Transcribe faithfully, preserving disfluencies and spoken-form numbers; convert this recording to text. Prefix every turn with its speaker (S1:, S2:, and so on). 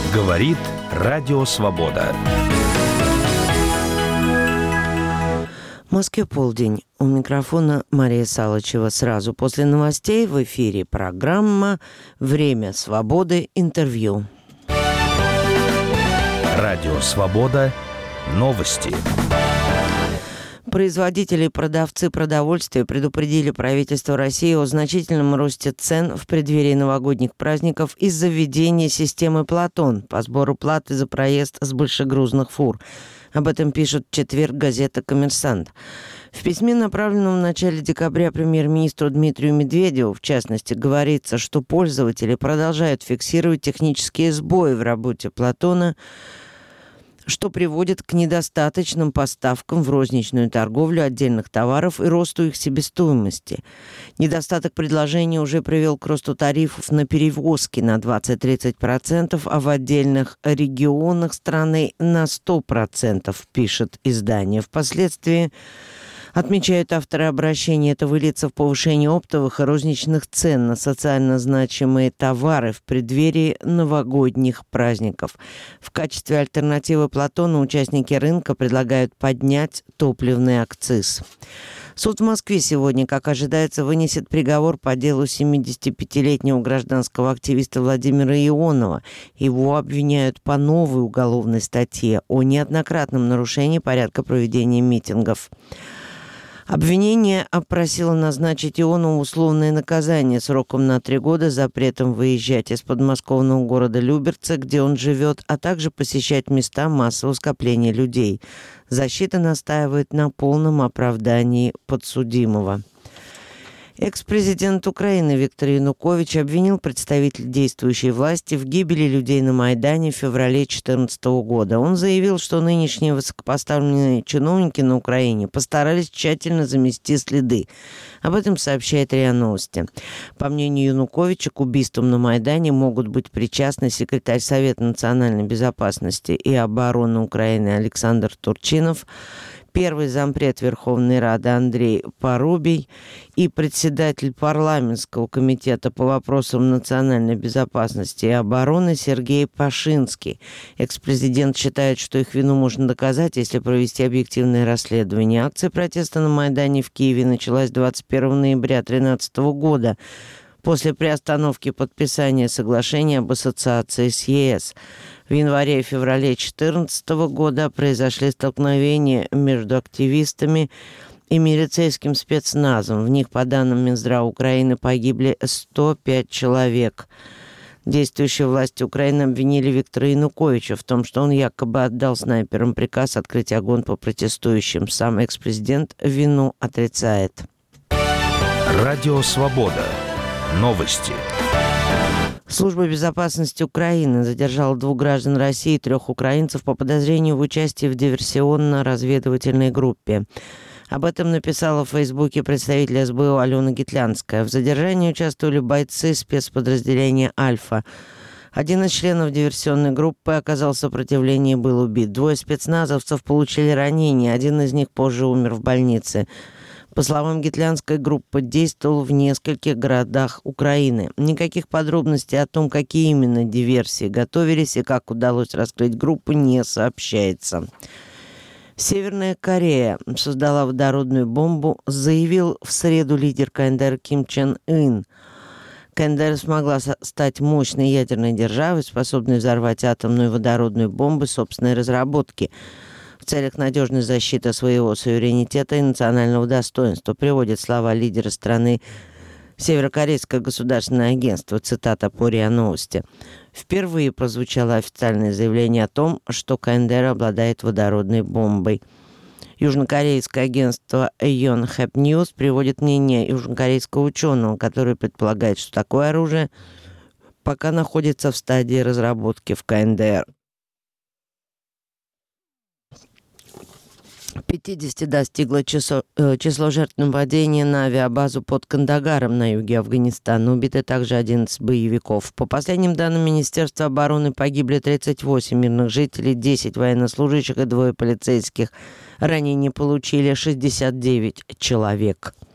S1: Говорит Радио Свобода.
S2: В Москве полдень. У микрофона Мария Салычева. Сразу после новостей в эфире программа «Время свободы. Интервью».
S1: Радио Свобода. Новости.
S2: Производители и продавцы продовольствия предупредили правительство России о значительном росте цен в преддверии новогодних праздников из-за введения системы «Платон» по сбору платы за проезд с большегрузных фур. Об этом пишет в четверг газета «Коммерсант». В письме, направленном в начале декабря премьер-министру Дмитрию Медведеву, в частности, говорится, что пользователи продолжают фиксировать технические сбои в работе «Платона», что приводит к недостаточным поставкам в розничную торговлю отдельных товаров и росту их себестоимости. Недостаток предложения уже привел к росту тарифов на перевозки на двадцать-тридцать процентов, а в отдельных регионах страны на сто процентов, пишет издание. Впоследствии, отмечают авторы обращения, это выльется в повышение оптовых и розничных цен на социально значимые товары в преддверии новогодних праздников. В качестве альтернативы «Платона» участники рынка предлагают поднять топливный акциз. Суд в Москве сегодня, как ожидается, вынесет приговор по делу семидесятипятилетнего гражданского активиста Владимира Ионова. Его обвиняют по новой уголовной статье о неоднократном нарушении порядка проведения митингов. Обвинение просило назначить Ионову условное наказание сроком на три года, запретом выезжать из подмосковного города Люберцы, где он живет, а также посещать места массового скопления людей. Защита настаивает на полном оправдании подсудимого. Экс-президент Украины Виктор Янукович обвинил представителей действующей власти в гибели людей на Майдане в феврале две тысячи четырнадцатого года. Он заявил, что нынешние высокопоставленные чиновники на Украине постарались тщательно замести следы. Об этом сообщает РИА Новости. По мнению Януковича, к убийствам на Майдане могут быть причастны секретарь Совета национальной безопасности и обороны Украины Александр Турчинов, первый зампред Верховной Рады Андрей Порубий и председатель парламентского комитета по вопросам национальной безопасности и обороны Сергей Пашинский. Экс-президент считает, что их вину можно доказать, если провести объективное расследование. Акция протеста на Майдане в Киеве началась двадцать первого ноября две тысячи тринадцатого года после приостановки подписания соглашения об ассоциации с ЕС. В январе и феврале две тысячи четырнадцатого года произошли столкновения между активистами и милицейским спецназом. В них, по данным Минздрава Украины, погибли сто пять человек. Действующие власти Украины обвинили Виктора Януковича в том, что он якобы отдал снайперам приказ открыть огонь по протестующим. Сам экс-президент вину отрицает.
S1: Радио Свобода. Новости.
S2: Служба безопасности Украины задержала двух граждан России и трех украинцев по подозрению в участии в диверсионно-разведывательной группе. Об этом написала в Фейсбуке представитель СБУ Алена Гитлянская. В задержании участвовали бойцы спецподразделения «Альфа». Один из членов диверсионной группы оказал сопротивление и был убит. Двое спецназовцев получили ранения, один из них позже умер в больнице. По словам Гитлянской, группа действовала в нескольких городах Украины. Никаких подробностей о том, какие именно диверсии готовились и как удалось раскрыть группу, не сообщается. Северная Корея создала водородную бомбу, заявил в среду лидер КНДР Ким Чен Ын. КНДР смогла стать мощной ядерной державой, способной взорвать атомную и водородную бомбы собственной разработки в целях надежной защиты своего суверенитета и национального достоинства, приводит слова лидера страны Северокорейское государственное агентство, цитата по РИА Новости. Впервые прозвучало официальное заявление о том, что КНДР обладает водородной бомбой. Южнокорейское агентство Yonhap News приводит мнение южнокорейского ученого, который предполагает, что такое оружие пока находится в стадии разработки в КНДР. пятидесяти достигло число, э, число жертв нападения на авиабазу под Кандагаром на юге Афганистана. Убиты также одиннадцать боевиков. По последним данным Министерства обороны погибли тридцать восемь мирных жителей, десять военнослужащих и двое полицейских. Ранения получили шестьдесят девять человек.